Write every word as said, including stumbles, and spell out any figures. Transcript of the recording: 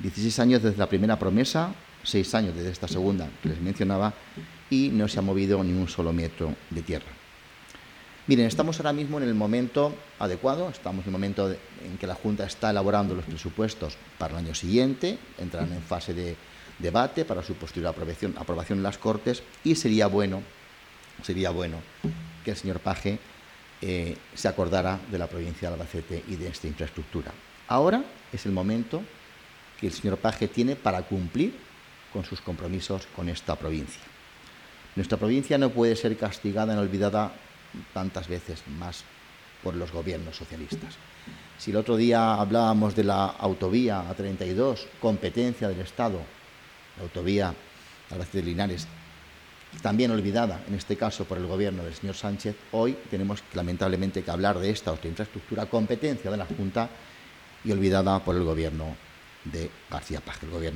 dieciséis años desde la primera promesa, seis años desde esta segunda que les mencionaba, y no se ha movido ni un solo metro de tierra. Miren, estamos ahora mismo en el momento adecuado, estamos en el momento de, en que la Junta está elaborando los presupuestos para el año siguiente, entrarán en fase de debate para su posterior aprobación, aprobación en las Cortes, y sería bueno, sería bueno que el señor Paje eh, se acordara de la provincia de Albacete y de esta infraestructura. Ahora es el momento que el señor Paje tiene para cumplir con sus compromisos con esta provincia. Nuestra provincia no puede ser castigada ni olvidada tantas veces más por los gobiernos socialistas. Si el otro día hablábamos de la autovía A treinta y dos, competencia del Estado, la autovía Albacete-Linares, también olvidada, en este caso, por el gobierno del señor Sánchez, hoy tenemos lamentablemente que hablar de esta otra infraestructura, competencia de la Junta y olvidada por el gobierno de García Paje, el gobierno